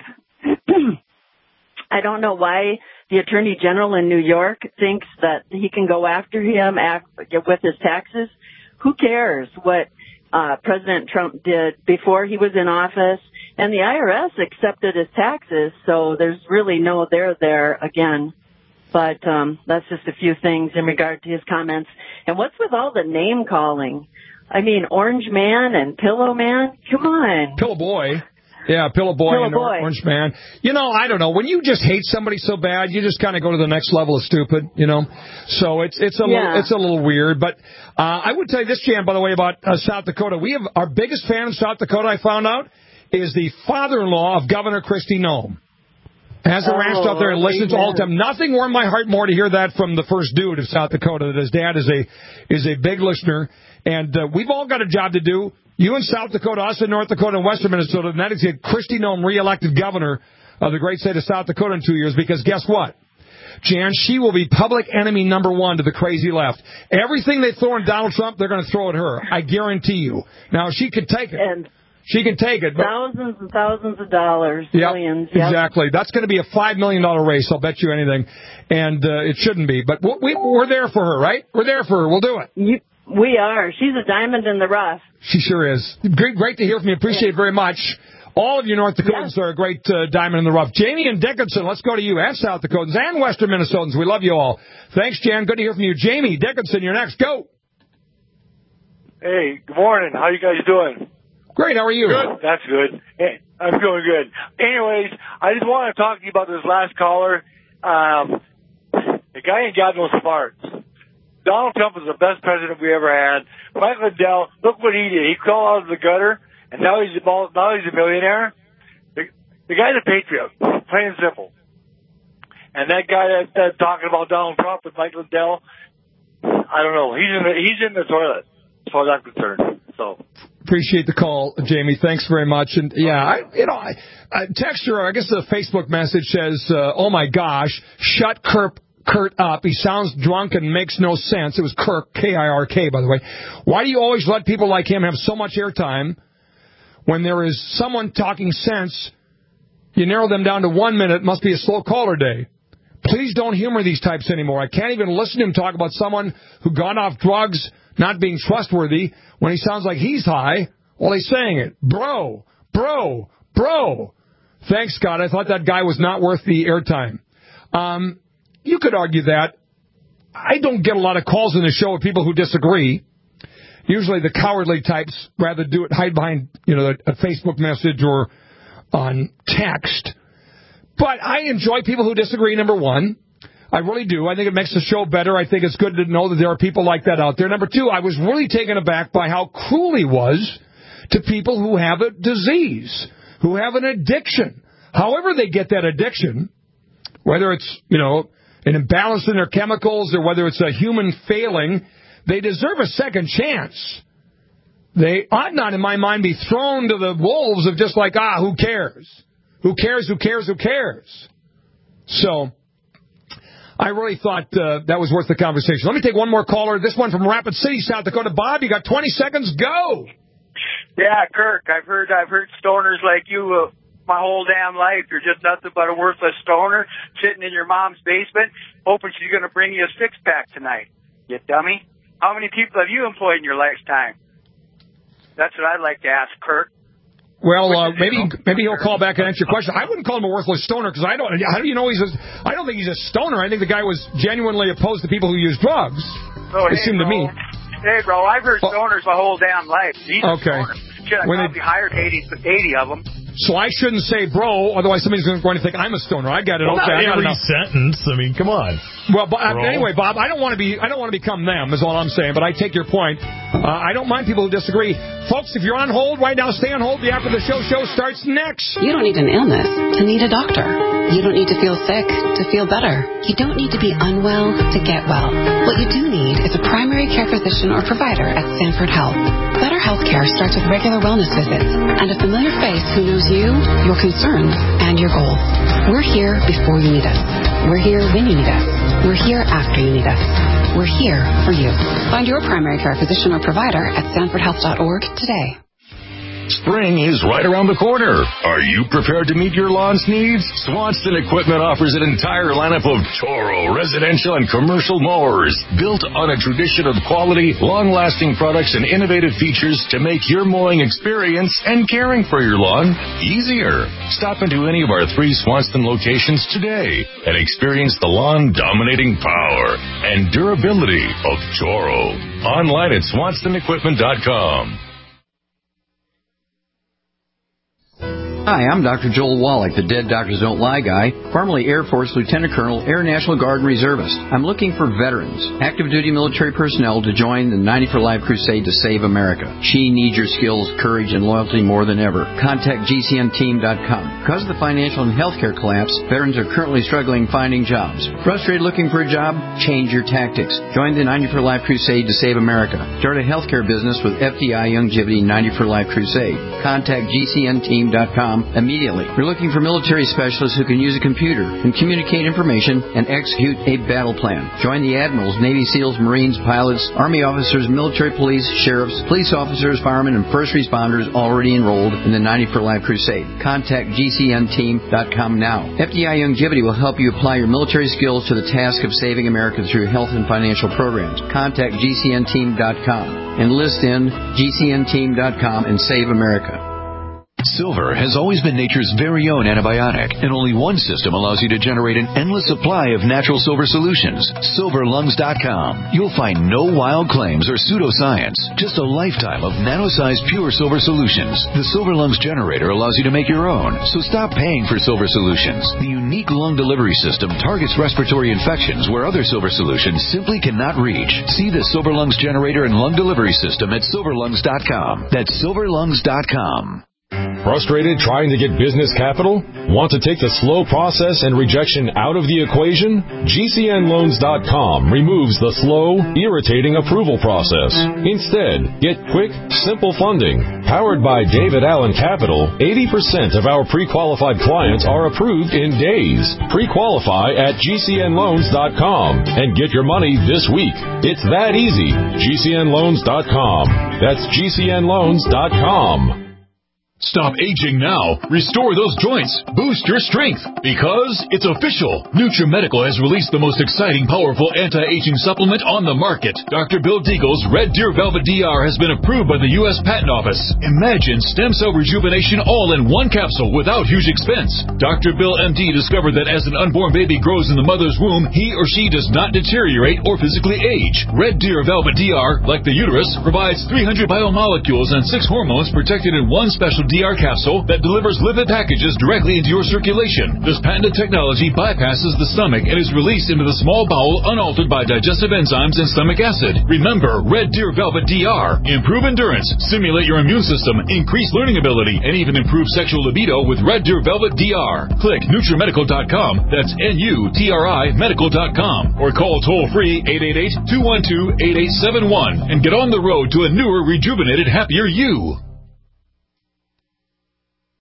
I don't know why the Attorney General in New York thinks that he can go after him with his taxes. Who cares what uh, President Trump did before he was in office? And the I R S accepted his taxes, so there's really no there there again. But um, that's just a few things in regard to his comments. And what's with all the name calling? I mean, Orange Man and Pillow Man? Come on. Pillow Boy. Yeah, Pillow Boy Pillow and Boy. Orange Man. You know, I don't know. When you just hate somebody so bad, you just kind of go to the next level of stupid, you know. So it's it's a Yeah. little, it's a little weird. But uh, I would tell you this, Jan, by the way, about uh, South Dakota. We have our biggest fan in South Dakota, I found out, is the father-in-law of Governor Kristi Noem. Has a ranch out there and listens amen. all the time. Nothing warmed my heart more to hear that from the first dude of South Dakota, that his dad is a is a big listener. And uh, we've all got a job to do. You in South Dakota, us in North Dakota and Western Minnesota, and that is get Kristi Noem reelected governor of the great state of South Dakota in two years, because guess what? Jan, she will be public enemy number one to the crazy left. Everything they throw at Donald Trump, they're going to throw at her. I guarantee you. Now, she could take it. And she can take it. But thousands and thousands of dollars, Yep, millions. Yep. exactly. That's going to be a five million dollars race, I'll bet you anything. And uh, it shouldn't be. But we, we're there for her, right? We're there for her. We'll do it. You, we are. She's a diamond in the rough. She sure is. Great great to hear from you. Appreciate it very much. All of you North Dakotans are a great uh, diamond in the rough. Jamie and Dickinson, let's go to you, and South Dakotans, and Western Minnesotans. We love you all. Thanks, Jan. Good to hear from you. Jamie Dickinson, you're next. Go. Hey, good morning. How you guys doing? Great. How are you? Good. That's good. Hey, I'm doing good. Anyways, I just want to talk to you about this last caller. Um, the guy ain't got no smarts. Donald Trump was the best president we ever had. Mike Lindell, look what he did. He crawled out of the gutter, and now he's a, now he's a millionaire. The, the guy's a patriot, plain and simple. And that guy that, that talking about Donald Trump with Mike Lindell, I don't know. He's in the, he's in the toilet, as far as I'm concerned. So. Appreciate the call, Jamie. Thanks very much. And yeah, I, you know, I, I text her. I guess the Facebook message says, uh, "Oh my gosh, shut Kurt Kurt up. He sounds drunk and makes no sense." It was Kirk, K I R K, by the way. Why do you always let people like him have so much airtime when there is someone talking sense? You narrow them down to one minute. Must be a slow caller day. Please don't humor these types anymore. I can't even listen to him talk about someone who got off drugs not being trustworthy when he sounds like he's high while he's saying it. Bro, bro, bro. Thanks, Scott. I thought that guy was not worth the airtime. Um, you could argue that. I don't get a lot of calls in the show of people who disagree. Usually the cowardly types rather do it, hide behind, you know, a Facebook message or on text. But I enjoy people who disagree, number one. I really do. I think it makes the show better. I think it's good to know that there are people like that out there. Number two, I was really taken aback by how cruel he was to people who have a disease, who have an addiction. However they get that addiction, whether it's, you know, an imbalance in their chemicals or whether it's a human failing, they deserve a second chance. They ought not, in my mind, be thrown to the wolves of just like, ah, who cares? Who cares, who cares, who cares? So I really thought uh, that was worth the conversation. Let me take one more caller. This one from Rapid City, South Dakota. Bob, you got twenty seconds. Go. Yeah, Kirk, I've heard I've heard stoners like you uh, my whole damn life. You're just nothing but a worthless stoner sitting in your mom's basement hoping she's going to bring you a six-pack tonight. You dummy. How many people have you employed in your lifetime? That's what I'd like to ask Kirk. Well, uh, maybe maybe he'll call back and answer your question. I wouldn't call him a worthless stoner because I don't. How do you know he's a? I don't think he's a stoner. I think the guy was genuinely opposed to people who use drugs. Oh, it hey, seemed to me. Hey, bro, I've heard stoners my whole damn life. These Okay. stoners. Shit, I When probably hired eighty, eighty of them. So I shouldn't say bro, otherwise somebody's going to think I'm a stoner. I got it. Well, okay, not I got every enough. sentence. I mean, come on. Well, but, uh, Bro. anyway, Bob, I don't want to be. I don't want to become them. Is all I'm saying. But I take your point. Uh, I don't mind people who disagree, folks. If you're on hold right now, stay on hold. The After the Show show starts next. You don't need an illness to need a doctor. You don't need to feel sick to feel better. You don't need to be unwell to get well. What you do need is a primary care physician or provider at Stanford Health. Better health care starts with regular wellness visits and a familiar face who knows you, your concerns, and your goals. We're here before you need us. We're here when you need us. We're here after you need us. We're here for you. Find your primary care physician or provider at stanford health dot org today. Spring is right around the corner. Are you prepared to meet your lawn's needs? Swanston Equipment offers an entire lineup of Toro residential and commercial mowers built on a tradition of quality, long-lasting products and innovative features to make your mowing experience and caring for your lawn easier. Stop into any of our three Swanston locations today and experience the lawn-dominating power and durability of Toro. Online at swanston equipment dot com. Hi, I'm Doctor Joel Wallach, the Dead Doctors Don't Lie guy, formerly Air Force Lieutenant Colonel, Air National Guard Reservist. I'm looking for veterans, active duty military personnel to join the ninety for Life crusade to save America. She needs your skills, courage, and loyalty more than ever. Contact G C N team dot com. Because of the financial and healthcare collapse, veterans are currently struggling finding jobs. Frustrated looking for a job? Change your tactics. Join the ninety for Life crusade to save America. Start a healthcare business with F D I Youngevity ninety for Life crusade. Contact G C N team dot com immediately. We're looking for military specialists who can use a computer and communicate information and execute a battle plan. Join the admirals, Navy SEALs, Marines, pilots, Army officers, military police, sheriffs, police officers, firemen, and first responders already enrolled in the ninety for Life crusade. Contact G C N team dot com now. F D I Youngevity will help you apply your military skills to the task of saving America through health and financial programs. Contact G C N team dot com. Enlist in G C N team dot com and save America. Silver has always been nature's very own antibiotic, and only one system allows you to generate an endless supply of natural silver solutions. silver lungs dot com. You'll find no wild claims or pseudoscience, just a lifetime of nano-sized pure silver solutions. The Silver Lungs generator allows you to make your own, so stop paying for silver solutions. The unique lung delivery system targets respiratory infections where other silver solutions simply cannot reach. See the Silver Lungs generator and lung delivery system at silver lungs dot com. That's silver lungs dot com. Frustrated trying to get business capital? Want to take the slow process and rejection out of the equation? G C N loans dot com removes the slow, irritating approval process. Instead, get quick, simple funding. Powered by David Allen Capital, eighty percent of our pre-qualified clients are approved in days. Pre-qualify at G C N loans dot com and get your money this week. It's that easy. G C N loans dot com. That's G C N loans dot com. Stop aging now. Restore those joints. Boost your strength. Because it's official. NutriMedical has released the most exciting, powerful anti-aging supplement on the market. Doctor Bill Deagle's Red Deer Velvet D R has been approved by the U S Patent Office. Imagine stem cell rejuvenation all in one capsule without huge expense. Doctor Bill M D discovered that as an unborn baby grows in the mother's womb, he or she does not deteriorate or physically age. Red Deer Velvet D R, like the uterus, provides three hundred biomolecules and six hormones protected in one special D R capsule that delivers lipid packages directly into your circulation. This patented technology bypasses the stomach and is released into the small bowel unaltered by digestive enzymes and stomach acid. Remember, Red Deer Velvet D R. Improve endurance, stimulate your immune system, increase learning ability, and even improve sexual libido with Red Deer Velvet D R. Click Nutri Medical dot com. That's N U T R I Medical dot com. Or call toll-free eight eight eight, two one two, eight eight seven one and get on the road to a newer, rejuvenated, happier you.